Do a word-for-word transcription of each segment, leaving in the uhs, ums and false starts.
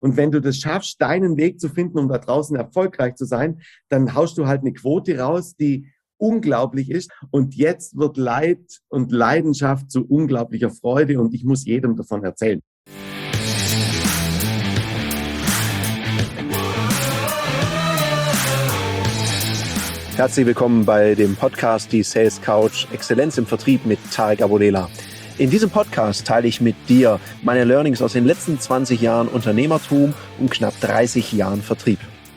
Und wenn du das schaffst, deinen Weg zu finden, um da draußen erfolgreich zu sein, dann haust du halt eine Quote raus, die unglaublich ist. Und jetzt wird Leid und Leidenschaft zu unglaublicher Freude und ich muss jedem davon erzählen. Herzlich willkommen bei dem Podcast Die Sales Couch Exzellenz im Vertrieb mit Tarek Abodela. In diesem Podcast teile ich mit dir meine Learnings aus den letzten zwanzig Jahren Unternehmertum und knapp dreißig Jahren Vertrieb.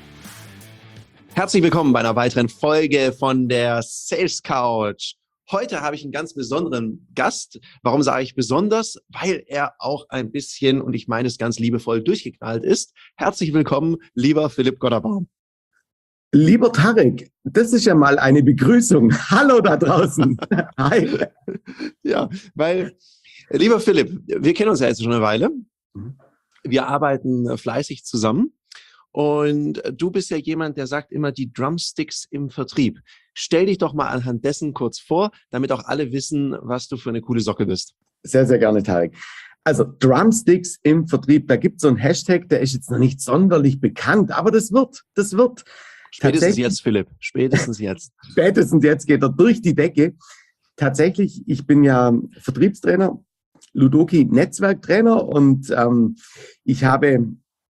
Herzlich willkommen bei einer weiteren Folge von der Sales Couch. Heute habe ich einen ganz besonderen Gast. Warum sage ich besonders? Weil er auch ein bisschen, und ich meine es ganz liebevoll, durchgeknallt ist. Herzlich willkommen, lieber Philipp Gotterbaum. Lieber Tarek, das ist ja mal eine Begrüßung. Hallo da draußen. Hi. Ja, weil, lieber Philipp, wir kennen uns ja jetzt schon eine Weile. Wir arbeiten fleißig zusammen. Und du bist ja jemand, der sagt immer die Drumsticks im Vertrieb. Stell dich doch mal anhand dessen kurz vor, damit auch alle wissen, was du für eine coole Socke bist. Sehr, sehr gerne, Tarek. Also Drumsticks im Vertrieb, da gibt es so einen Hashtag, der ist jetzt noch nicht sonderlich bekannt, aber das wird, das wird. Spätestens jetzt, Philipp, spätestens jetzt. Spätestens jetzt geht er durch die Decke. Tatsächlich, ich bin ja Vertriebstrainer, Ludoki-Netzwerktrainer und ähm, ich habe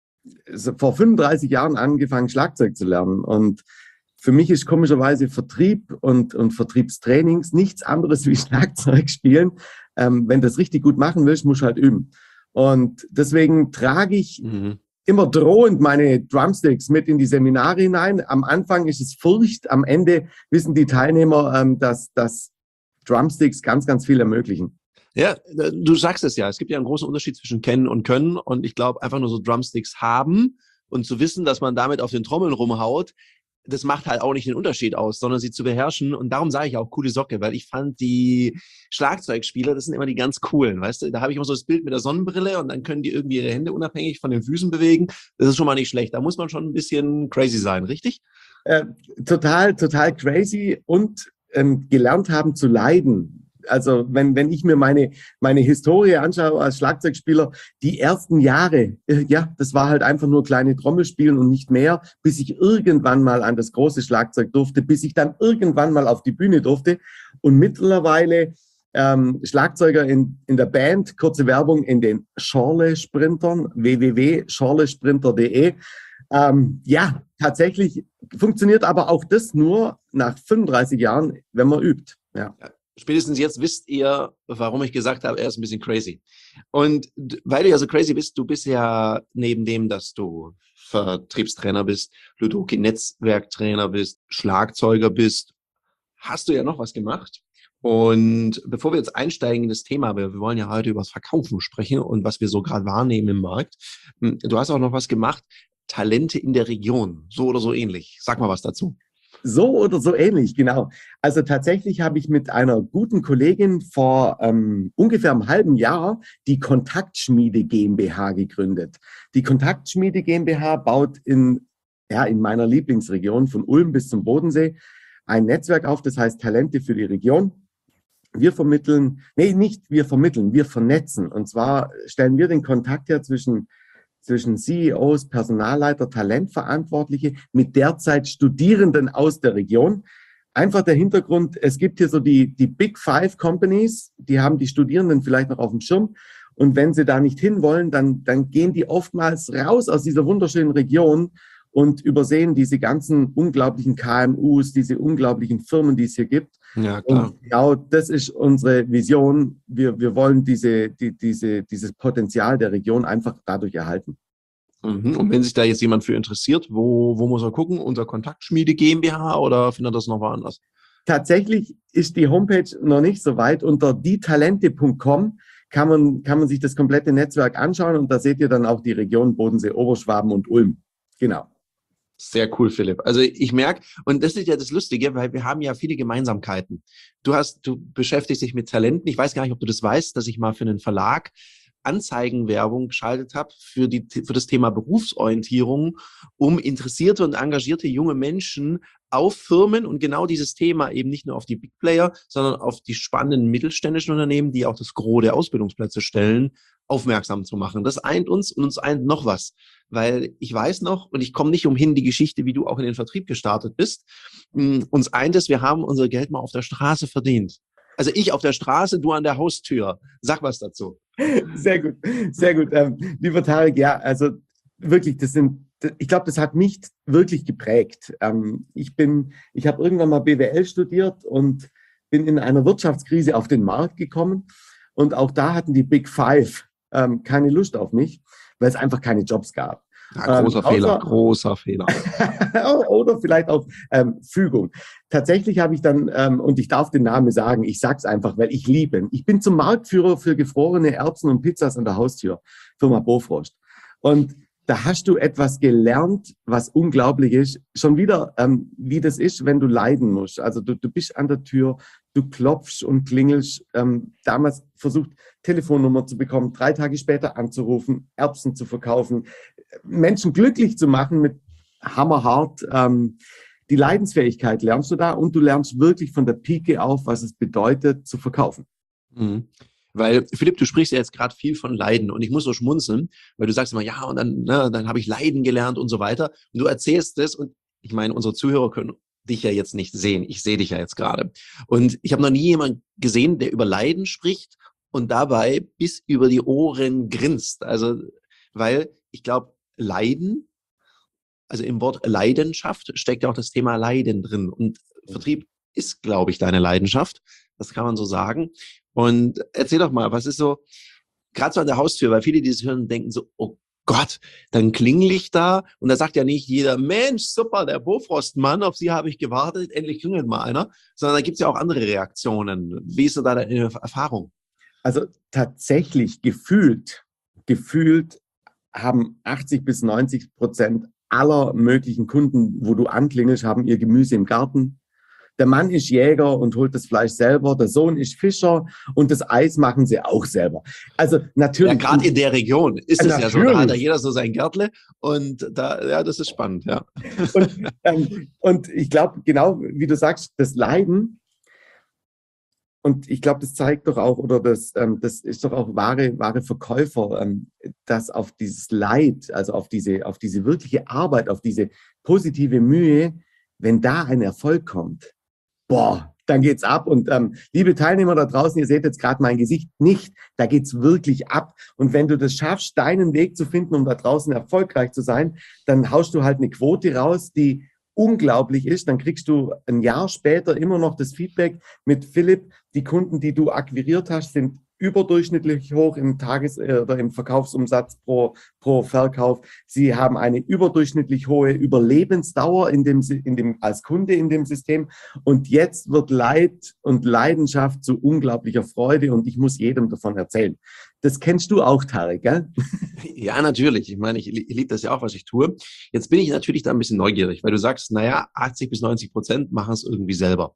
vor fünfunddreißig Jahren angefangen, Schlagzeug zu lernen. Und für mich ist komischerweise Vertrieb und, und Vertriebstrainings nichts anderes wie Schlagzeug spielen. Ähm, wenn du das richtig gut machen willst, musst du halt üben. Und deswegen trage ich mhm. immer drohend meine Drumsticks mit in die Seminare hinein. Am Anfang ist es Furcht, am Ende wissen die Teilnehmer, ähm, dass, dass Drumsticks ganz, ganz viel ermöglichen. Ja, du sagst es ja, es gibt ja einen großen Unterschied zwischen kennen und können und ich glaube, einfach nur so Drumsticks haben und zu wissen, dass man damit auf den Trommeln rumhaut, das macht halt auch nicht den Unterschied aus, sondern sie zu beherrschen und darum sage ich auch coole Socke, weil ich fand die Schlagzeugspieler, das sind immer die ganz coolen, weißt du, da habe ich immer so das Bild mit der Sonnenbrille und dann können die irgendwie ihre Hände unabhängig von den Füßen bewegen, das ist schon mal nicht schlecht, da muss man schon ein bisschen crazy sein, richtig? Äh, total, total crazy und ähm, gelernt haben zu leiden. Also wenn wenn ich mir meine meine Historie anschaue als Schlagzeugspieler, die ersten Jahre, äh, ja, das war halt einfach nur kleine Trommelspielen und nicht mehr, bis ich irgendwann mal an das große Schlagzeug durfte, bis ich dann irgendwann mal auf die Bühne durfte und mittlerweile ähm, Schlagzeuger in in der Band, kurze Werbung in den Schorle-Sprintern, w w w punkt schorlesprinter punkt de. Ähm, ja, tatsächlich funktioniert aber auch das nur nach fünfunddreißig Jahren, wenn man übt. Ja. Spätestens jetzt wisst ihr, warum ich gesagt habe, er ist ein bisschen crazy. Und weil du ja so crazy bist, du bist ja neben dem, dass du Vertriebstrainer bist, Ludoki-Netzwerktrainer bist, Schlagzeuger bist, hast du ja noch was gemacht. Und bevor wir jetzt einsteigen in das Thema, wir wollen ja heute über das Verkaufen sprechen und was wir so gerade wahrnehmen im Markt. Du hast auch noch was gemacht, Talente in der Region, so oder so ähnlich. Sag mal was dazu. So oder so ähnlich, genau. Also tatsächlich habe ich mit einer guten Kollegin vor ähm, ungefähr einem halben Jahr die Kontaktschmiede GmbH gegründet. Die Kontaktschmiede GmbH baut in, ja, in meiner Lieblingsregion von Ulm bis zum Bodensee ein Netzwerk auf, das heißt Talente für die Region. Wir vermitteln, nee, nicht wir vermitteln, wir vernetzen. Und zwar stellen wir den Kontakt her zwischen zwischen C E Os, Personalleiter, Talentverantwortliche mit derzeit Studierenden aus der Region. Einfach der Hintergrund, es gibt hier so die, die Big Five Companies, die haben die Studierenden vielleicht noch auf dem Schirm. Und wenn sie da nicht hinwollen, dann, dann gehen die oftmals raus aus dieser wunderschönen Region und übersehen diese ganzen unglaublichen K M Us, diese unglaublichen Firmen, die es hier gibt. Ja, klar. Und genau, das ist unsere Vision. Wir, wir wollen diese, die, diese, dieses Potenzial der Region einfach dadurch erhalten. Mhm. Und wenn sich da jetzt jemand für interessiert, wo, wo muss er gucken? Unser Kontaktschmiede GmbH oder findet er das noch woanders? Tatsächlich ist die Homepage noch nicht so weit. Unter dietalente punkt com kann man, kann man sich das komplette Netzwerk anschauen und da seht ihr dann auch die Region Bodensee, Oberschwaben und Ulm. Genau. Sehr cool, Philipp. Also ich merke, und das ist ja das Lustige, weil wir haben ja viele Gemeinsamkeiten. Du hast, du beschäftigst dich mit Talenten. Ich weiß gar nicht, ob du das weißt, dass ich mal für einen Verlag Anzeigenwerbung geschaltet habe für die, für das Thema Berufsorientierung, um interessierte und engagierte junge Menschen auf Firmen und genau dieses Thema eben nicht nur auf die Big Player, sondern auf die spannenden mittelständischen Unternehmen, die auch das Gros der Ausbildungsplätze stellen, aufmerksam zu machen. Das eint uns und uns eint noch was. Weil ich weiß noch, und ich komme nicht umhin, die Geschichte, wie du auch in den Vertrieb gestartet bist, mh, uns eint es, wir haben unser Geld mal auf der Straße verdient. Also ich auf der Straße, du an der Haustür. Sag was dazu. Sehr gut, sehr gut. Ähm, lieber Tarek, ja, also wirklich, das sind, ich glaube, das hat mich wirklich geprägt. Ähm, ich bin, ich habe irgendwann mal B W L studiert und bin in einer Wirtschaftskrise auf den Markt gekommen. Und auch da hatten die Big Five ähm, keine Lust auf mich, weil es einfach keine Jobs gab. Ja, großer ähm, Fehler, außer, großer Fehler. Oder vielleicht auch ähm, Fügung. Tatsächlich habe ich dann, ähm, und ich darf den Namen sagen, ich sag's einfach, weil ich liebe ihn. Ich bin zum Marktführer für gefrorene Erbsen und Pizzas an der Haustür, Firma Bofrost. Und da hast du etwas gelernt, was unglaublich ist. Schon wieder, ähm, wie das ist, wenn du leiden musst. Also du, du bist an der Tür, du klopfst und klingelst. Ähm, damals versucht, Telefonnummer zu bekommen, drei Tage später anzurufen, Erbsen zu verkaufen, Menschen glücklich zu machen mit hammerhart. Ähm, die Leidensfähigkeit lernst du da und du lernst wirklich von der Pike auf, was es bedeutet, zu verkaufen. Mhm. Weil, Philipp, du sprichst ja jetzt gerade viel von Leiden und ich muss so schmunzeln, weil du sagst immer, ja, und dann, ne, dann habe ich Leiden gelernt und so weiter. Und du erzählst es und ich meine, unsere Zuhörer können dich ja jetzt nicht sehen. Ich sehe dich ja jetzt gerade. Und ich habe noch nie jemanden gesehen, der über Leiden spricht und dabei bis über die Ohren grinst. Also, weil ich glaube, Leiden, also im Wort Leidenschaft steckt ja auch das Thema Leiden drin. Und Vertrieb ist, glaube ich, deine Leidenschaft. Das kann man so sagen. Und erzähl doch mal, was ist so, gerade so an der Haustür, weil viele, die das hören, denken so, oh Gott, dann klingel ich da und da sagt ja nicht jeder, Mensch, super, der Bofrostmann, auf Sie habe ich gewartet, endlich klingelt mal einer, sondern da gibt es ja auch andere Reaktionen. Wie ist so da deine Erfahrung? Also tatsächlich gefühlt, gefühlt haben achtzig bis neunzig Prozent aller möglichen Kunden, wo du anklingelst, haben ihr Gemüse im Garten. Der Mann ist Jäger und holt das Fleisch selber. Der Sohn ist Fischer und das Eis machen sie auch selber. Also natürlich. Ja, gerade in der Region ist es ja so. Da hat ja jeder so sein Gärtle und da, ja, das ist spannend, ja. Und, ähm, und ich glaube, genau wie du sagst, das Leiden. Und ich glaube, das zeigt doch auch, oder das, ähm, das ist doch auch wahre, wahre Verkäufer, ähm, dass auf dieses Leid, also auf diese, auf diese wirkliche Arbeit, auf diese positive Mühe, wenn da ein Erfolg kommt, boah, dann geht's ab. Und ähm, liebe Teilnehmer da draußen, ihr seht jetzt gerade mein Gesicht nicht, da geht's wirklich ab. Und wenn du das schaffst, deinen Weg zu finden, um da draußen erfolgreich zu sein, dann haust du halt eine Quote raus, die unglaublich ist. Dann kriegst du ein Jahr später immer noch das Feedback mit Philipp, die Kunden, die du akquiriert hast, sind überdurchschnittlich hoch im Tages- oder im Verkaufsumsatz pro, pro Verkauf. Sie haben eine überdurchschnittlich hohe Überlebensdauer in dem, in dem, als Kunde in dem System. Und jetzt wird Leid und Leidenschaft zu unglaublicher Freude und ich muss jedem davon erzählen. Das kennst du auch, Tarek, gell? Ja, natürlich. Ich meine, ich, ich liebe das ja auch, was ich tue. Jetzt bin ich natürlich da ein bisschen neugierig, weil du sagst, naja, achtzig bis neunzig Prozent machen es irgendwie selber.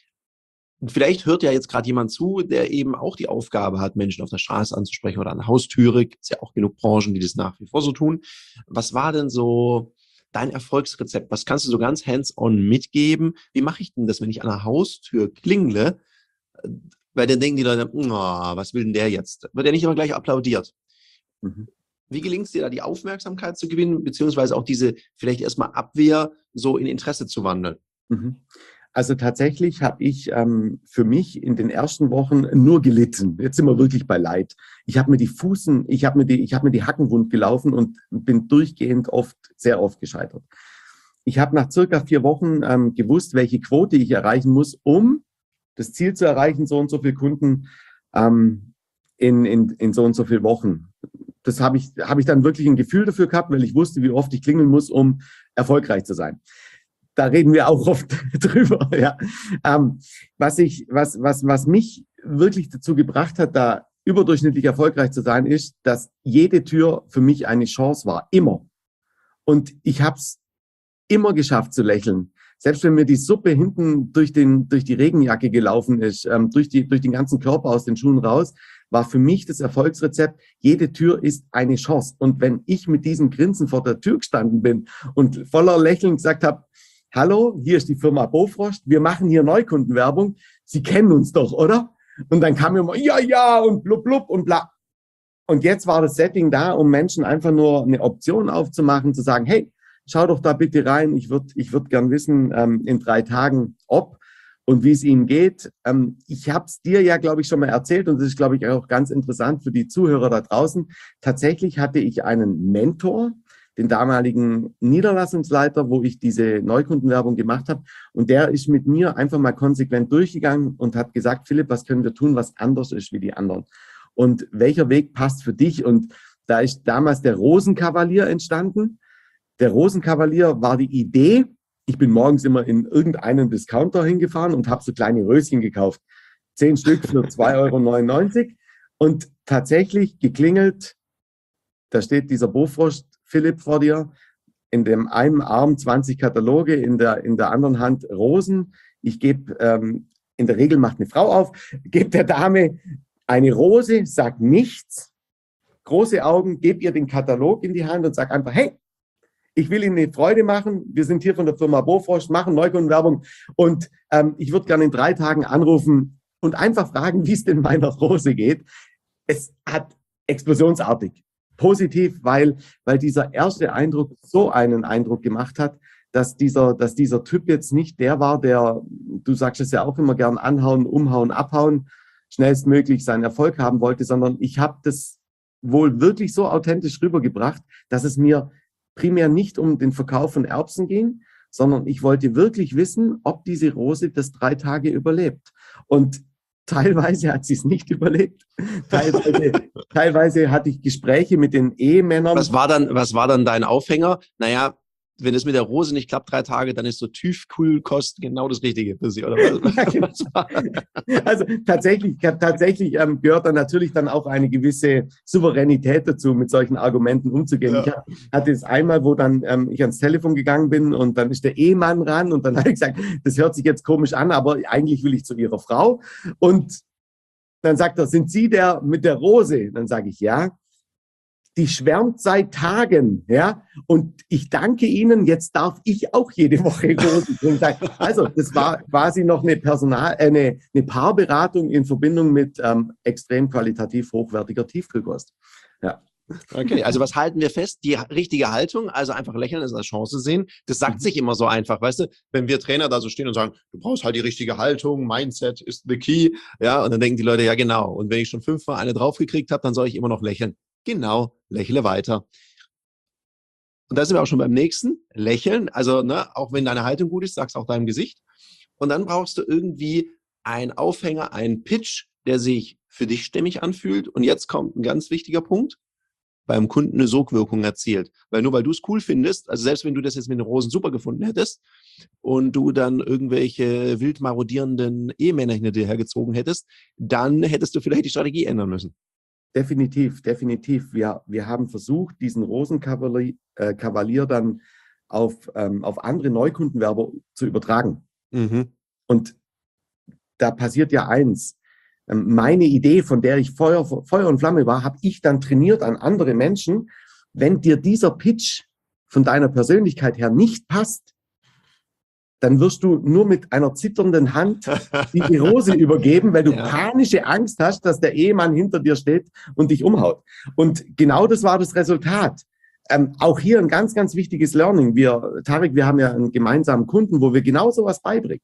Und vielleicht hört ja jetzt gerade jemand zu, der eben auch die Aufgabe hat, Menschen auf der Straße anzusprechen oder an der Haustüre. Gibt es ja auch genug Branchen, die das nach wie vor so tun. Was war denn so dein Erfolgsrezept? Was kannst du so ganz hands-on mitgeben? Wie mache ich denn das, wenn ich an der Haustür klingle? Weil dann denken die Leute, oh, was will denn der jetzt? Wird ja nicht immer gleich applaudiert. Mhm. Wie gelingt es dir da, die Aufmerksamkeit zu gewinnen, beziehungsweise auch diese vielleicht erstmal Abwehr so in Interesse zu wandeln? Mhm. Also tatsächlich habe ich ähm, für mich in den ersten Wochen nur gelitten. Jetzt sind wir wirklich bei Leid. Ich habe mir die Fußen, ich habe mir die, ich habe mir die Hacken wund gelaufen und bin durchgehend oft, sehr oft gescheitert. Ich habe nach circa vier Wochen ähm, gewusst, welche Quote ich erreichen muss, um das Ziel zu erreichen, so und so viele Kunden ähm, in, in, in so und so viele Wochen. Das habe ich, habe ich dann wirklich ein Gefühl dafür gehabt, weil ich wusste, wie oft ich klingeln muss, um erfolgreich zu sein. Da reden wir auch oft drüber. Ja. Ähm, was, ich, was, was, was mich wirklich dazu gebracht hat, da überdurchschnittlich erfolgreich zu sein, ist, dass jede Tür für mich eine Chance war. Immer. Und ich habe es immer geschafft zu lächeln. Selbst wenn mir die Suppe hinten durch, den, durch die Regenjacke gelaufen ist, ähm, durch, die, durch den ganzen Körper aus den Schuhen raus, war für mich das Erfolgsrezept, jede Tür ist eine Chance. Und wenn ich mit diesem Grinsen vor der Tür gestanden bin und voller Lächeln gesagt habe, hallo, hier ist die Firma Bofrost, wir machen hier Neukundenwerbung, Sie kennen uns doch, oder? Und dann kam immer, ja, ja, und blub, blub und bla. und jetzt war das Setting da, um Menschen einfach nur eine Option aufzumachen, zu sagen, hey, schau doch da bitte rein, ich würde ich würd gern wissen, ähm, in drei Tagen, ob und wie es Ihnen geht. Ähm, ich habe es dir ja, glaube ich, schon mal erzählt und das ist, glaube ich, auch ganz interessant für die Zuhörer da draußen. Tatsächlich hatte ich einen Mentor, den damaligen Niederlassungsleiter, wo ich diese Neukundenwerbung gemacht habe. Und der ist mit mir einfach mal konsequent durchgegangen und hat gesagt, Philipp, was können wir tun, was anders ist wie die anderen? Und welcher Weg passt für dich? Und da ist damals der Rosenkavalier entstanden. Der Rosenkavalier war die Idee. Ich bin morgens immer in irgendeinen Discounter hingefahren und habe so kleine Röschen gekauft. Zehn Stück für zwei Euro neunundneunzig. Und tatsächlich geklingelt, da steht dieser Bofrost Philipp vor dir, in dem einen Arm zwanzig Kataloge, in der, in der anderen Hand Rosen. Ich gebe, ähm, in der Regel macht eine Frau auf, gebe der Dame eine Rose, sag nichts, große Augen, gebe ihr den Katalog in die Hand und sag einfach, hey, ich will Ihnen eine Freude machen. Wir sind hier von der Firma Bofrost, machen Neukundenwerbung und ähm, ich würde gerne in drei Tagen anrufen und einfach fragen, wie es denn meiner Rose geht. Es hat explosionsartig positiv, weil, weil dieser erste Eindruck so einen Eindruck gemacht hat, dass dieser, dass dieser Typ jetzt nicht der war, der, du sagst es ja auch immer gern, anhauen, umhauen, abhauen, schnellstmöglich seinen Erfolg haben wollte, sondern ich habe das wohl wirklich so authentisch rübergebracht, dass es mir primär nicht um den Verkauf von Erbsen ging, sondern ich wollte wirklich wissen, ob diese Rose das drei Tage überlebt. Und teilweise hat sie es nicht überlebt. Teilweise, teilweise hatte ich Gespräche mit den Ehemännern. Was war dann, was war dann dein Aufhänger? Naja, wenn es mit der Rose nicht klappt, drei Tage, dann ist so Tiefkühlkost genau das Richtige für sie, oder was? Ja, genau. Also tatsächlich, tatsächlich ähm, gehört dann natürlich dann auch eine gewisse Souveränität dazu, mit solchen Argumenten umzugehen. Ja. Ich hatte es einmal, wo dann ähm, ich ans Telefon gegangen bin und dann ist der Ehemann ran und dann habe ich gesagt, das hört sich jetzt komisch an, aber eigentlich will ich zu Ihrer Frau. Und dann sagt er, sind Sie der mit der Rose? Dann sage ich, ja. Die schwärmt seit Tagen, ja. Und ich danke Ihnen, jetzt darf ich auch jede Woche Rosen bringen. Also, das war quasi noch eine Personal, äh, eine, eine Paarberatung in Verbindung mit ähm, extrem qualitativ hochwertiger Tiefkühlkost. Ja. Okay, also was halten wir fest? Die richtige Haltung, also einfach lächeln, das als Chance sehen. Das sagt mhm. sich immer so einfach, weißt du? Wenn wir Trainer da so stehen und sagen, du brauchst halt die richtige Haltung, Mindset ist the key, ja, und dann denken die Leute, ja genau. Und wenn ich schon fünfmal eine draufgekriegt habe, dann soll ich immer noch lächeln. Genau, lächle weiter. Und da sind wir auch schon beim nächsten, lächeln. Also, ne, auch wenn deine Haltung gut ist, sag's auch deinem Gesicht. Und dann brauchst du irgendwie einen Aufhänger, einen Pitch, der sich für dich stimmig anfühlt. Und jetzt kommt ein ganz wichtiger Punkt, beim Kunden eine Sogwirkung erzielt. Weil nur weil du es cool findest, also selbst wenn du das jetzt mit den Rosen super gefunden hättest und du dann irgendwelche wild marodierenden Ehemänner hinter dir hergezogen hättest, dann hättest du vielleicht die Strategie ändern müssen. Definitiv, definitiv. Wir, wir haben versucht, diesen Rosenkavalier äh, Kavalier dann auf, ähm, auf andere Neukundenwerber zu übertragen. Mhm. Und da passiert ja eins. Ähm, meine Idee, von der ich Feuer, Feuer und Flamme war, habe ich dann trainiert an andere Menschen. Wenn dir dieser Pitch von deiner Persönlichkeit her nicht passt, dann wirst du nur mit einer zitternden Hand die, die Rose übergeben, weil du ja. panische Angst hast, dass der Ehemann hinter dir steht und dich umhaut. Und genau das war das Resultat. Ähm, auch hier ein ganz, ganz wichtiges Learning. Wir, Tarek, wir haben ja einen gemeinsamen Kunden, wo wir genau sowas beibringen.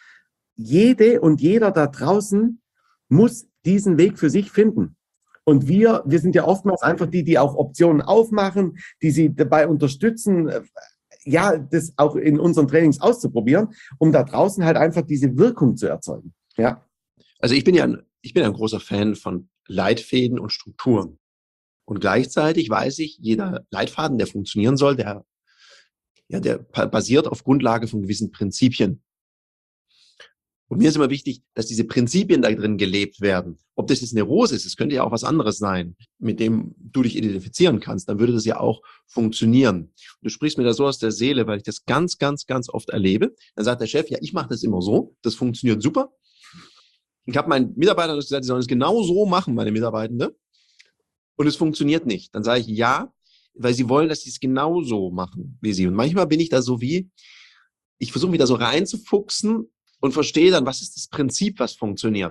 Jede und jeder da draußen muss diesen Weg für sich finden. Und wir, wir sind ja oftmals einfach die, die auch Optionen aufmachen, die sie dabei unterstützen, ja, das auch in unseren Trainings auszuprobieren, um da draußen halt einfach diese Wirkung zu erzeugen. Ja. Also ich bin ja ein, ich bin ein großer Fan von Leitfäden und Strukturen. Und gleichzeitig weiß ich, jeder Leitfaden, der funktionieren soll, der, ja, der basiert auf Grundlage von gewissen Prinzipien. Und mir ist immer wichtig, dass diese Prinzipien da drin gelebt werden. Ob das jetzt eine Rose ist, es könnte ja auch was anderes sein, mit dem du dich identifizieren kannst, dann würde das ja auch funktionieren. Du sprichst mir da so aus der Seele, weil ich das ganz, ganz, ganz oft erlebe. Dann sagt der Chef, ja, ich mache das immer so, das funktioniert super. Ich habe meinen Mitarbeitern gesagt, die sollen es genau so machen, meine Mitarbeitende. Und es funktioniert nicht. Dann sage ich, ja, weil sie wollen, dass sie es genau so machen wie sie. Und manchmal bin ich da so wie, ich versuche wieder so reinzufuchsen, und verstehe dann, was ist das Prinzip, was funktioniert.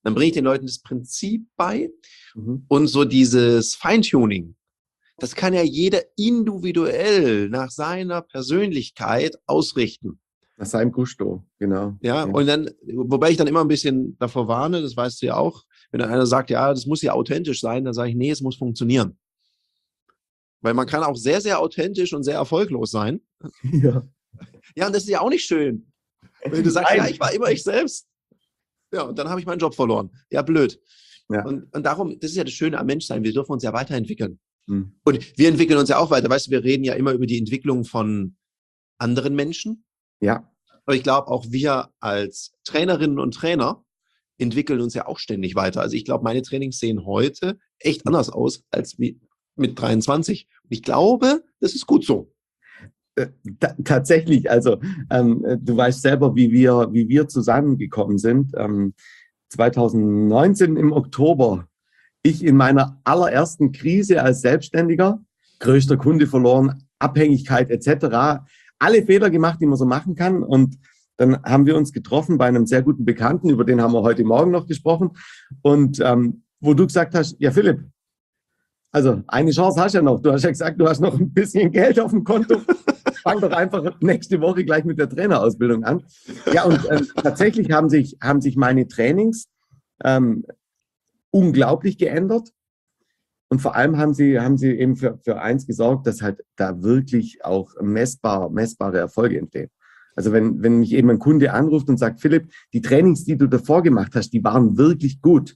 Dann bringe ich den Leuten das Prinzip bei Mhm. und so dieses Feintuning. Das kann ja jeder individuell nach seiner Persönlichkeit ausrichten. Nach seinem Gusto, genau. Ja, und dann, wobei ich dann immer ein bisschen davor warne, das weißt du ja auch, wenn dann einer sagt, ja, das muss ja authentisch sein, dann sage ich, nee, es muss funktionieren. Weil man kann auch sehr, sehr authentisch und sehr erfolglos sein. Ja. Ja, und das ist ja auch nicht schön. Wenn du sagst, Nein. ja, ich war immer ich selbst. Ja, und dann habe ich meinen Job verloren. Ja, blöd. Ja. Und, und darum, das ist ja das Schöne am Menschsein, wir dürfen uns ja weiterentwickeln. Hm. Und wir entwickeln uns ja auch weiter. Weißt du, wir reden ja immer über die Entwicklung von anderen Menschen. Ja. Aber ich glaube, auch wir als Trainerinnen und Trainer entwickeln uns ja auch ständig weiter. Also ich glaube, meine Trainings sehen heute echt anders aus als wie mit dreiundzwanzig. Und ich glaube, das ist gut so. Äh, ta- tatsächlich, also ähm, äh, du weißt selber, wie wir, wie wir zusammengekommen sind. Ähm, zwanzig neunzehn im Oktober, ich in meiner allerersten Krise als Selbstständiger, größter Kunde verloren, Abhängigkeit et cetera. Alle Fehler gemacht, die man so machen kann. Und dann haben wir uns getroffen bei einem sehr guten Bekannten, über den haben wir heute Morgen noch gesprochen. Und ähm, wo du gesagt hast, ja Philipp, also eine Chance hast du ja noch. Du hast ja gesagt, du hast noch ein bisschen Geld auf dem Konto. Fang doch einfach nächste Woche gleich mit der Trainerausbildung an. Ja, und ähm, tatsächlich haben sich, haben sich meine Trainings ähm, unglaublich geändert. Und vor allem haben sie, haben sie eben für, für eins gesorgt, dass halt da wirklich auch messbar, messbare Erfolge entstehen. Also wenn, wenn mich eben ein Kunde anruft und sagt, Philipp, die Trainings, die du davor gemacht hast, die waren wirklich gut.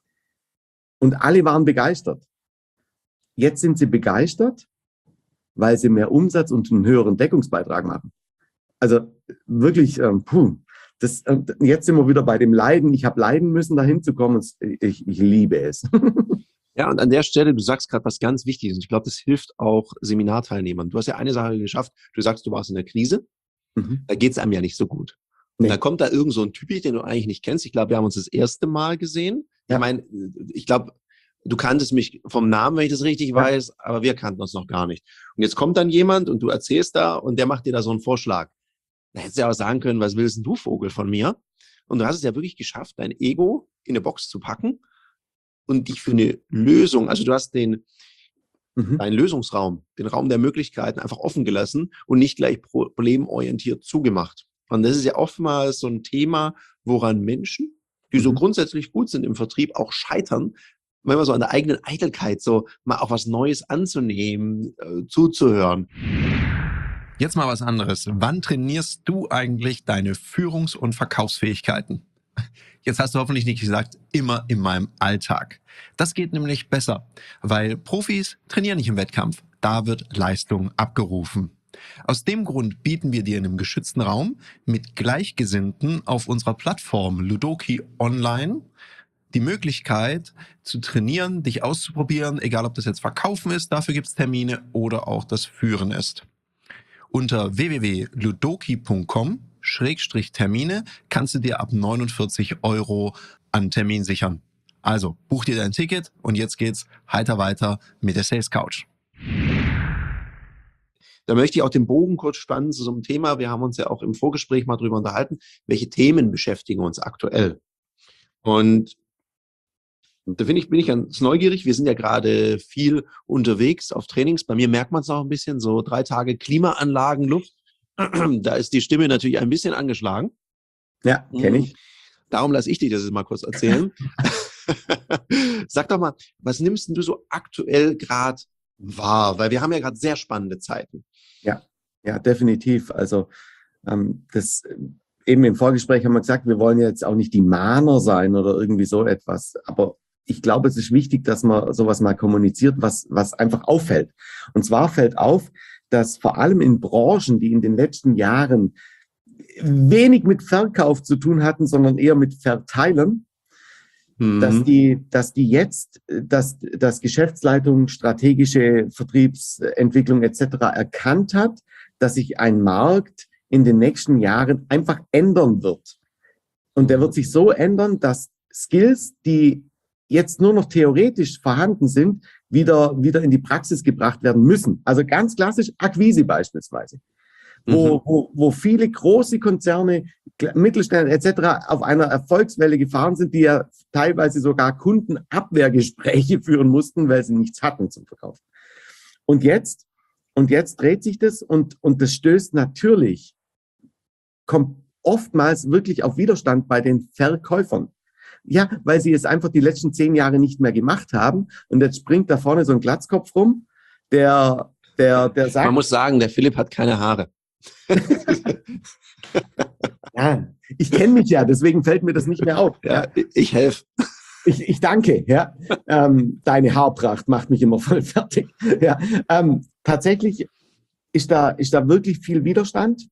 Und alle waren begeistert. Jetzt sind sie begeistert, weil sie mehr Umsatz und einen höheren Deckungsbeitrag machen. Also wirklich, ähm, puh, das, äh, jetzt sind wir wieder bei dem Leiden. Ich habe leiden müssen, dahin zu kommen. Ich, ich liebe es. Ja, und an der Stelle, du sagst gerade was ganz Wichtiges. Und ich glaube, das hilft auch Seminarteilnehmern. Du hast ja eine Sache geschafft. Du sagst, du warst in der Krise. Mhm. Da geht's einem ja nicht so gut. Und Nee. dann kommt da irgend so ein Typi, den du eigentlich nicht kennst. Ich glaube, wir haben uns das erste Mal gesehen. Ja. Ich meine, ich glaube, du kanntest mich vom Namen, wenn ich das richtig Ja. weiß, aber wir kannten uns noch gar nicht. Und jetzt kommt dann jemand und du erzählst da und der macht dir da so einen Vorschlag. Da hättest du ja auch sagen können, was willst denn du, Vogel, von mir? Und du hast es ja wirklich geschafft, dein Ego in eine Box zu packen und dich für eine Lösung, also du hast den, Mhm. deinen Lösungsraum, den Raum der Möglichkeiten einfach offen gelassen und nicht gleich problemorientiert zugemacht. Und das ist ja oftmals so ein Thema, woran Menschen, die so Mhm. grundsätzlich gut sind im Vertrieb, auch scheitern, wenn man so an der eigenen Eitelkeit, so mal auch was Neues anzunehmen, äh, zuzuhören. Jetzt mal was anderes. Wann trainierst du eigentlich deine Führungs- und Verkaufsfähigkeiten? Jetzt hast du hoffentlich nicht gesagt, immer in meinem Alltag. Das geht nämlich besser, weil Profis trainieren nicht im Wettkampf. Da wird Leistung abgerufen. Aus dem Grund bieten wir dir in einem geschützten Raum mit Gleichgesinnten auf unserer Plattform Ludoki Online die Möglichkeit zu trainieren, dich auszuprobieren, egal ob das jetzt Verkaufen ist, dafür gibt es Termine, oder auch das Führen ist. Unter w w w punkt ludoki punkt com Schrägstrich Termine kannst du dir ab neunundvierzig Euro an Termin sichern. Also buch dir dein Ticket und jetzt geht's heiter weiter mit der Sales Couch. Da möchte ich auch den Bogen kurz spannen zu so einem Thema. Wir haben uns ja auch im Vorgespräch mal drüber unterhalten, welche Themen beschäftigen uns aktuell. Und da bin ich, bin ich ganz neugierig. Wir sind ja gerade viel unterwegs auf Trainings. Bei mir merkt man es auch ein bisschen, so drei Tage Klimaanlagenluft. Da ist die Stimme natürlich ein bisschen angeschlagen. Ja, kenne ich. Darum lasse ich dich das jetzt mal kurz erzählen. Sag doch mal, was nimmst denn du so aktuell gerade wahr? Weil wir haben ja gerade sehr spannende Zeiten. Ja, ja, definitiv. Also ähm, das eben im Vorgespräch haben wir gesagt, wir wollen jetzt auch nicht die Mahner sein oder irgendwie so etwas. Aber ich glaube, es ist wichtig, dass man sowas mal kommuniziert, was, was einfach auffällt. Und zwar fällt auf, dass vor allem in Branchen, die in den letzten Jahren wenig mit Verkauf zu tun hatten, sondern eher mit Verteilen, mhm. dass die, dass die jetzt, dass, dass Geschäftsleitung, strategische Vertriebsentwicklung et cetera erkannt hat, dass sich ein Markt in den nächsten Jahren einfach ändern wird. Und der wird sich so ändern, dass Skills, die jetzt nur noch theoretisch vorhanden sind, wieder, wieder in die Praxis gebracht werden müssen. Also ganz klassisch Akquise beispielsweise. Wo, mhm. wo, wo viele große Konzerne Mittelständler et cetera auf einer Erfolgswelle gefahren sind, die ja teilweise sogar Kundenabwehrgespräche führen mussten, weil sie nichts hatten zum Verkauf. Und jetzt, und jetzt dreht sich das und, und das stößt natürlich, kommt oftmals wirklich auf Widerstand bei den Verkäufern. Ja, weil sie es einfach die letzten zehn Jahre nicht mehr gemacht haben und jetzt springt da vorne so ein Glatzkopf rum, der, der, der sagt... Man muss sagen, der Philipp hat keine Haare. Ja, ich kenne mich ja, deswegen fällt mir das nicht mehr auf. Ja, ja. Ich helfe. Ich, ich danke, ja. Ähm, deine Haarpracht macht mich immer voll fertig. Ja, ähm, tatsächlich ist da, ist da wirklich viel Widerstand.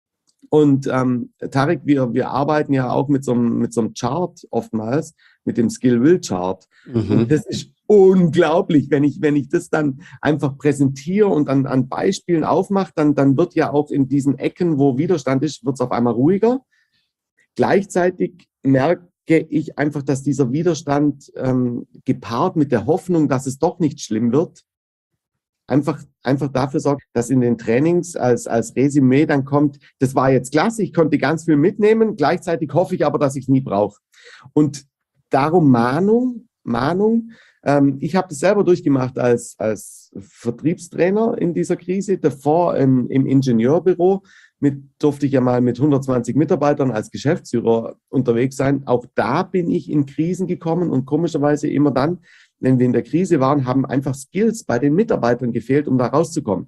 Und ähm, Tarek, wir, wir arbeiten ja auch mit so einem, mit so einem Chart oftmals, mit dem Skill-Will-Chart. Mhm. Und das ist unglaublich, wenn ich, wenn ich das dann einfach präsentiere und an, an Beispielen aufmache, dann, dann wird ja auch in diesen Ecken, wo Widerstand ist, wird es auf einmal ruhiger. Gleichzeitig merke ich einfach, dass dieser Widerstand ähm, gepaart mit der Hoffnung, dass es doch nicht schlimm wird, einfach, einfach dafür sorgt, dass in den Trainings als, als Resümee dann kommt, das war jetzt klasse, ich konnte ganz viel mitnehmen, gleichzeitig hoffe ich aber, dass ich es nie brauche. Und darum Mahnung, Mahnung, ähm, ich habe das selber durchgemacht als, als Vertriebstrainer in dieser Krise, davor im, im Ingenieurbüro, mit, durfte ich ja mal mit hundertzwanzig Mitarbeitern als Geschäftsführer unterwegs sein. Auch da bin ich in Krisen gekommen und komischerweise immer dann, wenn wir in der Krise waren, haben einfach Skills bei den Mitarbeitern gefehlt, um da rauszukommen.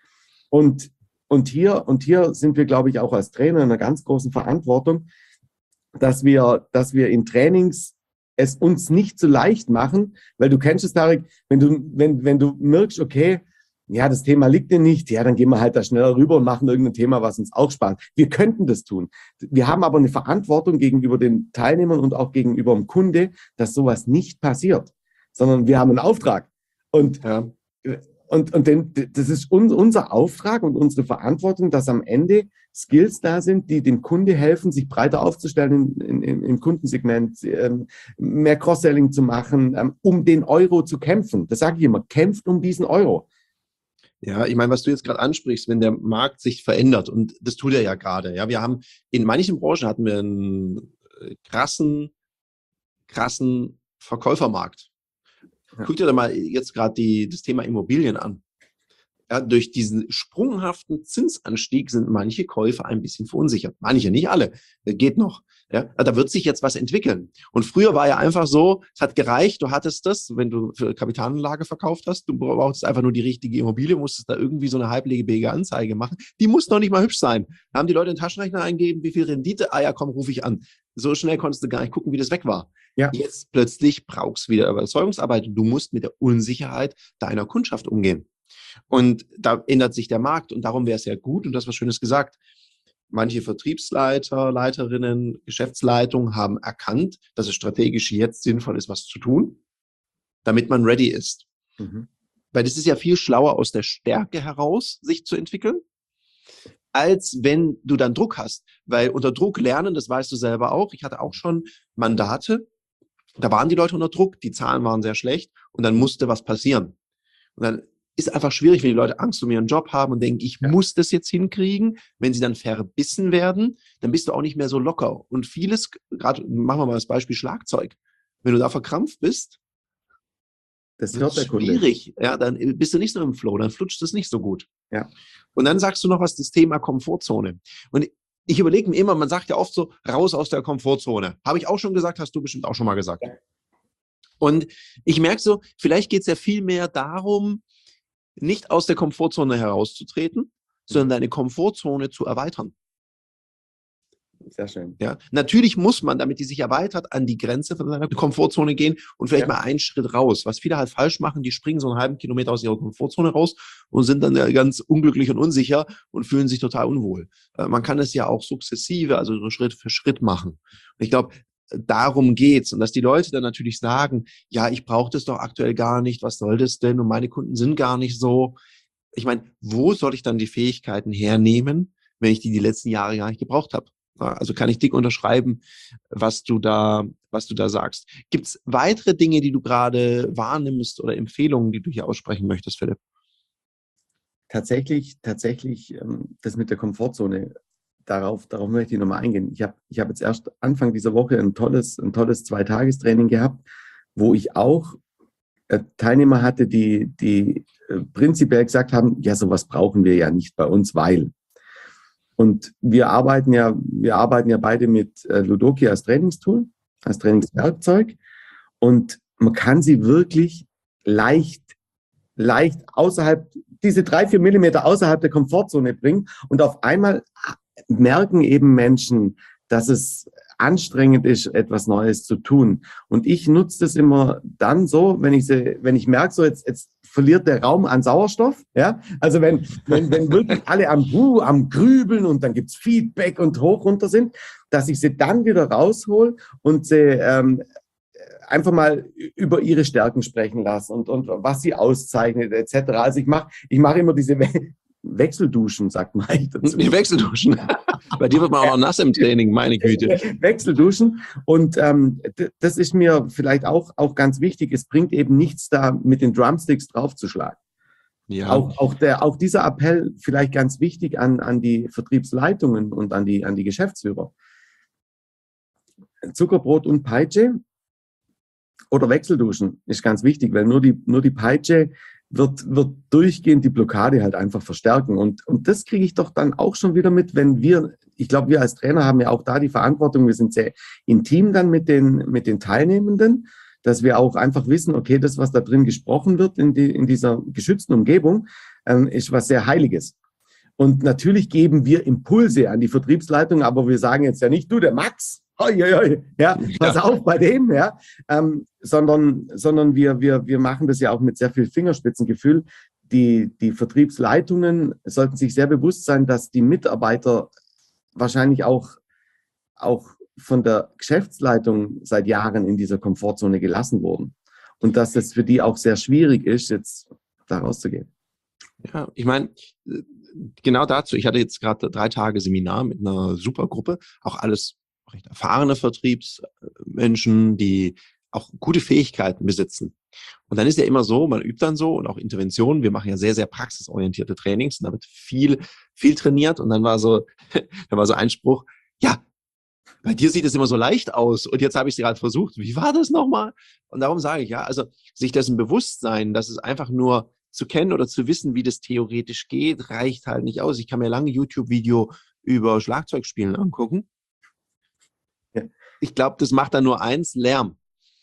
Und, und, hier, und hier sind wir, glaube ich, auch als Trainer in einer ganz großen Verantwortung, dass wir, dass wir in Trainings es uns nicht so leicht machen, weil du kennst es, Tarek, wenn du, wenn, wenn du merkst, okay, ja, das Thema liegt dir nicht, ja, dann gehen wir halt da schneller rüber und machen irgendein Thema, was uns auch spart. Wir könnten das tun. Wir haben aber eine Verantwortung gegenüber den Teilnehmern und auch gegenüber dem Kunde, dass sowas nicht passiert, sondern wir haben einen Auftrag. Und, ja. und, und den, das ist un, unser Auftrag und unsere Verantwortung, dass am Ende Skills da sind, die dem Kunde helfen, sich breiter aufzustellen in, in, im Kundensegment, ähm, mehr Cross-Selling zu machen, ähm, um den Euro zu kämpfen. Das sage ich immer, kämpft um diesen Euro. Ja, ich meine, was du jetzt gerade ansprichst, wenn der Markt sich verändert, und das tut er ja gerade. Ja, wir haben in manchen Branchen hatten wir einen krassen, krassen Verkäufermarkt. Ja. Guck dir da mal jetzt gerade die das Thema Immobilien an. Ja, durch diesen sprunghaften Zinsanstieg sind manche Käufer ein bisschen verunsichert. Manche, nicht alle. Geht noch. Ja, da wird sich jetzt was entwickeln. Und früher war ja einfach so, es hat gereicht, du hattest das, wenn du für Kapitalanlage verkauft hast, du brauchst einfach nur die richtige Immobilie, musstest da irgendwie so eine halblegebige Anzeige machen. Die muss noch nicht mal hübsch sein. Da haben die Leute in den Taschenrechner eingegeben, wie viel Rendite, ah ja, komm, rufe ich an. So schnell konntest du gar nicht gucken, wie das weg war. Ja. Jetzt plötzlich brauchst du wieder Überzeugungsarbeit und du musst mit der Unsicherheit deiner Kundschaft umgehen. Und da ändert sich der Markt und darum wäre es ja gut, und das was Schönes gesagt, manche Vertriebsleiter, Leiterinnen, Geschäftsleitungen haben erkannt, dass es strategisch jetzt sinnvoll ist, was zu tun, damit man ready ist. Mhm. Weil das ist ja viel schlauer aus der Stärke heraus, sich zu entwickeln, als wenn du dann Druck hast. Weil unter Druck lernen, das weißt du selber auch, ich hatte auch schon Mandate, da waren die Leute unter Druck, die Zahlen waren sehr schlecht und dann musste was passieren. Und dann ist einfach schwierig, wenn die Leute Angst um ihren Job haben und denken, ich ja. muss das jetzt hinkriegen. Wenn sie dann verbissen werden, dann bist du auch nicht mehr so locker. Und vieles, gerade machen wir mal das Beispiel Schlagzeug, wenn du da verkrampft bist, das wird schwierig. Ja, dann bist du nicht so im Flow, dann flutscht es nicht so gut. Ja. Und dann sagst du noch was, das Thema Komfortzone. Und ich überlege mir immer, man sagt ja oft so, raus aus der Komfortzone. Habe ich auch schon gesagt, hast du bestimmt auch schon mal gesagt. Ja. Und ich merke so, vielleicht geht es ja viel mehr darum, nicht aus der Komfortzone herauszutreten, sondern deine Komfortzone zu erweitern. Sehr schön. Ja, natürlich muss man, damit die sich erweitert, an die Grenze von seiner Komfortzone gehen und vielleicht ja. mal einen Schritt raus. Was viele halt falsch machen, die springen so einen halben Kilometer aus ihrer Komfortzone raus und sind dann ganz unglücklich und unsicher und fühlen sich total unwohl. Man kann es ja auch sukzessive, also so Schritt für Schritt machen. Und ich glaube, darum geht's. Und dass die Leute dann natürlich sagen, ja, ich brauche das doch aktuell gar nicht, was soll das denn? Und meine Kunden sind gar nicht so. Ich meine, wo soll ich dann die Fähigkeiten hernehmen, wenn ich die die letzten Jahre gar nicht gebraucht habe? Also kann ich dick unterschreiben, was du da, was du da sagst. Gibt's weitere Dinge, die du gerade wahrnimmst oder Empfehlungen, die du hier aussprechen möchtest, Philipp? Tatsächlich, tatsächlich, das mit der Komfortzone, darauf, darauf möchte ich nochmal eingehen. Ich habe ich hab jetzt erst Anfang dieser Woche ein tolles, ein tolles Zweitagestraining gehabt, wo ich auch äh, Teilnehmer hatte, die, die äh, prinzipiell gesagt haben, ja, sowas brauchen wir ja nicht bei uns, weil. Und wir arbeiten ja, wir arbeiten ja beide mit äh, Ludoki als Trainingstool, als Trainingswerkzeug. Und man kann sie wirklich leicht, leicht außerhalb, diese drei, vier Millimeter außerhalb der Komfortzone bringen. Und auf einmal merken eben Menschen, dass es anstrengend ist, etwas Neues zu tun. Und ich nutze das immer dann so, wenn ich sie, wenn ich merke, so jetzt, jetzt verliert der Raum an Sauerstoff. Ja, also wenn, wenn, wenn wirklich alle am, uh, am Grübeln und dann gibt's Feedback und hoch runter sind, dass ich sie dann wieder raushol und sie ähm, einfach mal über ihre Stärken sprechen lasse und, und was sie auszeichnet, et cetera. Also ich mache ich mache immer diese We- Wechselduschen, sagt man dazu. Die Wechselduschen. Bei dir wird man auch nass im Training, meine Güte. Wechselduschen. Und ähm, d- das ist mir vielleicht auch, auch ganz wichtig. Es bringt eben nichts, da mit den Drumsticks draufzuschlagen. Ja. Auch, auch, der, auch dieser Appell vielleicht ganz wichtig an, an die Vertriebsleitungen und an die, an die Geschäftsführer. Zuckerbrot und Peitsche oder Wechselduschen ist ganz wichtig, weil nur die, nur die Peitsche wird, wird durchgehend die Blockade halt einfach verstärken. Und, und das kriege ich doch dann auch schon wieder mit, wenn wir, ich glaube, wir als Trainer haben ja auch da die Verantwortung, wir sind sehr intim dann mit den, mit den Teilnehmenden, dass wir auch einfach wissen, okay, das, was da drin gesprochen wird in, die, in dieser geschützten Umgebung, ähm, ist was sehr Heiliges. Und natürlich geben wir Impulse an die Vertriebsleitung, aber wir sagen jetzt ja nicht, du, der Max, hoi, hoi, hoi, ja, pass Ja. auf bei dem, ja, ähm, sondern, sondern wir, wir, wir machen das ja auch mit sehr viel Fingerspitzengefühl. Die, die Vertriebsleitungen sollten sich sehr bewusst sein, dass die Mitarbeiter wahrscheinlich auch, auch von der Geschäftsleitung seit Jahren in dieser Komfortzone gelassen wurden. Und dass es für die auch sehr schwierig ist, jetzt da rauszugehen. Ja, ich meine, genau dazu, ich hatte jetzt gerade drei Tage Seminar mit einer super Gruppe, auch alles recht erfahrene Vertriebsmenschen, die auch gute Fähigkeiten besitzen. Und dann ist ja immer so, man übt dann so und auch Interventionen. Wir machen ja sehr, sehr praxisorientierte Trainings und da wird viel, viel trainiert. Und dann war so, da war so ein Spruch, ja, bei dir sieht es immer so leicht aus und jetzt habe ich es gerade versucht. Wie war das nochmal? Und darum sage ich, ja, also sich dessen bewusst sein, dass es einfach nur zu kennen oder zu wissen, wie das theoretisch geht, reicht halt nicht aus. Ich kann mir lange YouTube-Video über Schlagzeugspielen angucken. Ja. Ich glaube, das macht dann nur eins, Lärm.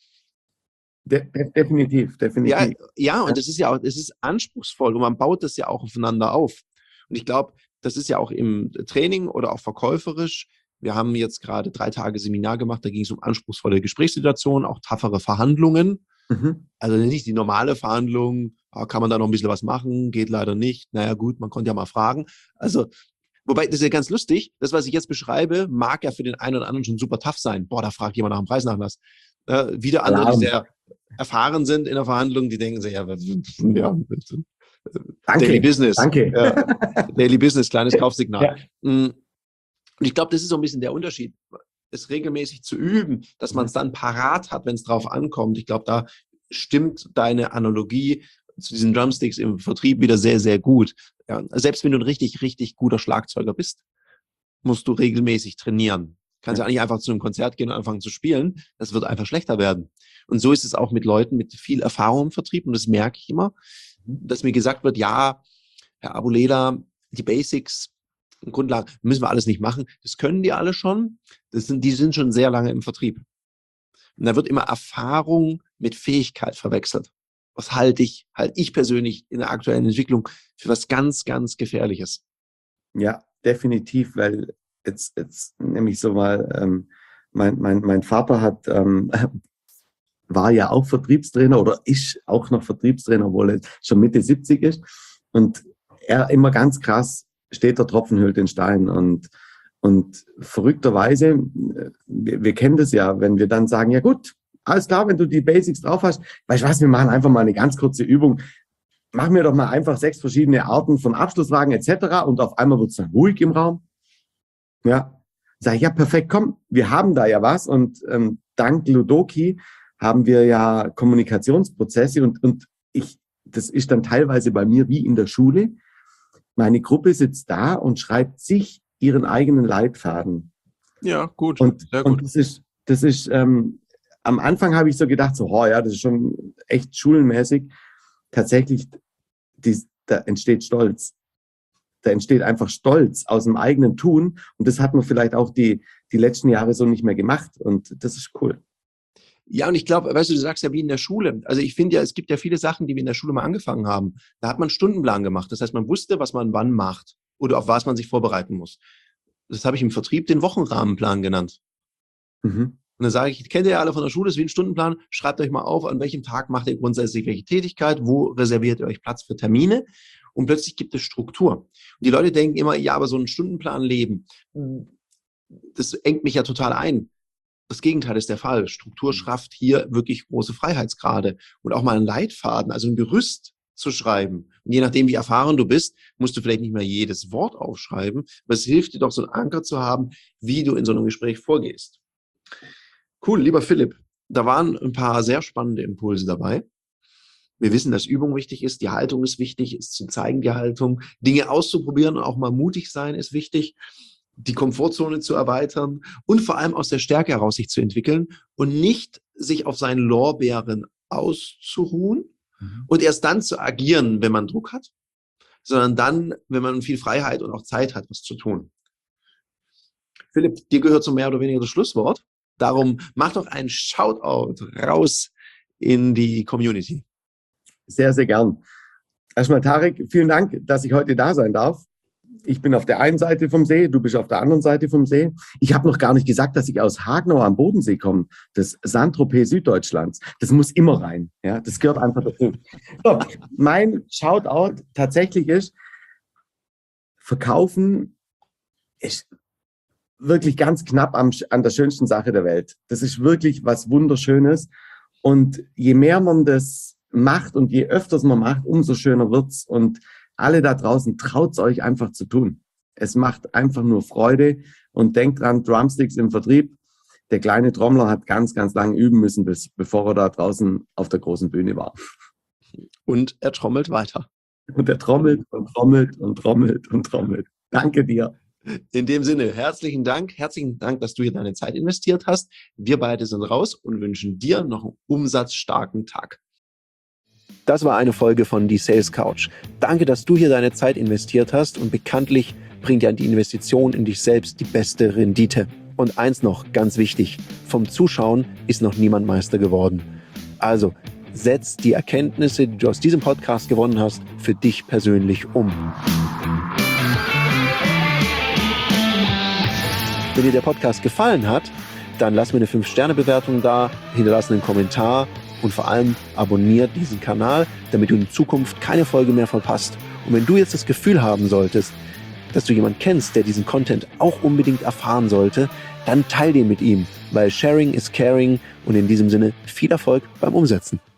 De de definitiv, definitiv. Ja, ja, und das ist ja auch, es ist anspruchsvoll und man baut das ja auch aufeinander auf. Und ich glaube, das ist ja auch im Training oder auch verkäuferisch. Wir haben jetzt gerade drei Tage Seminar gemacht, da ging es um anspruchsvolle Gesprächssituationen, auch toughere Verhandlungen. Mhm. Also nicht die normale Verhandlung, ah, kann man da noch ein bisschen was machen, geht leider nicht. Naja gut, man konnte ja mal fragen. Also, wobei, das ist ja ganz lustig, das, was ich jetzt beschreibe, mag ja für den einen oder anderen schon super tough sein. Boah, da fragt jemand nach dem Preisnachlass. Äh, wieder andere, Alarm. die sehr erfahren sind in der Verhandlung, die denken sich, ja, ja Danke, Daily Business. danke. Ja, Daily Business, kleines Kaufsignal. Ja. Und ich glaube, das ist so ein bisschen der Unterschied, es regelmäßig zu üben, dass man es dann parat hat, wenn es drauf ankommt. Ich glaube, da stimmt deine Analogie zu diesen Drumsticks im Vertrieb wieder sehr, sehr gut. Ja, selbst wenn du ein richtig, richtig guter Schlagzeuger bist, musst du regelmäßig trainieren. Kannst ja auch nicht einfach zu einem Konzert gehen und anfangen zu spielen. Das wird einfach schlechter werden. Und so ist es auch mit Leuten mit viel Erfahrung im Vertrieb. Und das merke ich immer, dass mir gesagt wird, ja, Herr Aboulela, die Basics, Grundlagen, müssen wir alles nicht machen. Das können die alle schon. Das sind, die sind schon sehr lange im Vertrieb. Und da wird immer Erfahrung mit Fähigkeit verwechselt. Was halte ich, halte ich persönlich in der aktuellen Entwicklung für was ganz, ganz Gefährliches. Ja, definitiv, weil jetzt, jetzt nämlich so mal, ähm, mein, mein, mein Vater hat, ähm, war ja auch Vertriebstrainer oder ist auch noch Vertriebstrainer, obwohl er schon Mitte siebzig ist. Und er immer ganz krass, steht der Tropfen hüllt den Stein. Und, und verrückterweise, wir, wir kennen das ja, wenn wir dann sagen, ja gut, alles klar, wenn du die Basics drauf hast, weißt du was, wir machen einfach mal eine ganz kurze Übung. Machen wir doch mal einfach sechs verschiedene Arten von Abschlusswagen et cetera. Und auf einmal wird es dann ruhig im Raum. Ja, sag ich, ja perfekt, komm, wir haben da ja was. Und ähm, dank Ludoki haben wir ja Kommunikationsprozesse und, und ich, das ist dann teilweise bei mir wie in der Schule. Meine Gruppe sitzt da und schreibt sich ihren eigenen Leitfaden. Ja, gut. Und, Sehr gut. und das ist, das ist ähm, am Anfang habe ich so gedacht, so, oh ja, das ist schon echt schulenmäßig. Tatsächlich, die, da entsteht Stolz. Da entsteht einfach Stolz aus dem eigenen Tun. Und das hat man vielleicht auch die, die letzten Jahre so nicht mehr gemacht. Und das ist cool. Ja, und ich glaube, weißt du, du sagst ja wie in der Schule. Also ich finde ja, es gibt ja viele Sachen, die wir in der Schule mal angefangen haben. Da hat man einen Stundenplan gemacht. Das heißt, man wusste, was man wann macht oder auf was man sich vorbereiten muss. Das habe ich im Vertrieb den Wochenrahmenplan genannt. Mhm. Und dann sage ich, kennt ihr ja alle von der Schule, das ist wie ein Stundenplan. Schreibt euch mal auf, an welchem Tag macht ihr grundsätzlich welche Tätigkeit, wo reserviert ihr euch Platz für Termine. Und plötzlich gibt es Struktur. Und die Leute denken immer, ja, aber so einen Stundenplan leben, das engt mich ja total ein. Das Gegenteil ist der Fall. Struktur schafft hier wirklich große Freiheitsgrade und auch mal einen Leitfaden, also ein Gerüst zu schreiben. Und je nachdem, wie erfahren du bist, musst du vielleicht nicht mehr jedes Wort aufschreiben, aber es hilft dir doch, so einen Anker zu haben, wie du in so einem Gespräch vorgehst. Cool, lieber Philipp, da waren ein paar sehr spannende Impulse dabei. Wir wissen, dass Übung wichtig ist, die Haltung ist wichtig, ist zu zeigen, die Haltung, Dinge auszuprobieren und auch mal mutig sein ist wichtig, die Komfortzone zu erweitern und vor allem aus der Stärke heraus sich zu entwickeln und nicht sich auf seinen Lorbeeren auszuruhen mhm. und erst dann zu agieren, wenn man Druck hat, sondern dann, wenn man viel Freiheit und auch Zeit hat, was zu tun. Philipp, dir gehört so mehr oder weniger das Schlusswort. Darum mach doch einen Shoutout raus in die Community. Sehr, sehr gern. Erstmal, Tarek, vielen Dank, dass ich heute da sein darf. Ich bin auf der einen Seite vom See, du bist auf der anderen Seite vom See. Ich habe noch gar nicht gesagt, dass ich aus Hagenau am Bodensee komme, das Saint-Tropez Süddeutschlands. Das muss immer rein. Ja, das gehört einfach dazu. So, mein Shoutout tatsächlich ist, Verkaufen ist wirklich ganz knapp am, an der schönsten Sache der Welt. Das ist wirklich was Wunderschönes. Und je mehr man das macht und je öfters man macht, umso schöner wird's. Und alle da draußen, traut's euch einfach zu tun. Es macht einfach nur Freude. Und denkt dran, Drumsticks im Vertrieb. Der kleine Trommler hat ganz, ganz lange üben müssen, bis, bevor er da draußen auf der großen Bühne war. Und er trommelt weiter. Und er trommelt und trommelt und trommelt und trommelt. Danke dir. In dem Sinne, herzlichen Dank. Herzlichen Dank, dass du hier deine Zeit investiert hast. Wir beide sind raus und wünschen dir noch einen umsatzstarken Tag. Das war eine Folge von Die Sales Couch. Danke, dass du hier deine Zeit investiert hast und bekanntlich bringt ja die Investition in dich selbst die beste Rendite. Und eins noch, ganz wichtig, vom Zuschauen ist noch niemand Meister geworden. Also, setz die Erkenntnisse, die du aus diesem Podcast gewonnen hast, für dich persönlich um. Wenn dir der Podcast gefallen hat, dann lass mir eine fünf Sterne Bewertung da, hinterlass einen Kommentar und vor allem abonniert diesen Kanal, damit du in Zukunft keine Folge mehr verpasst. Und wenn du jetzt das Gefühl haben solltest, dass du jemanden kennst, der diesen Content auch unbedingt erfahren sollte, dann teil den mit ihm, weil Sharing is Caring und in diesem Sinne viel Erfolg beim Umsetzen.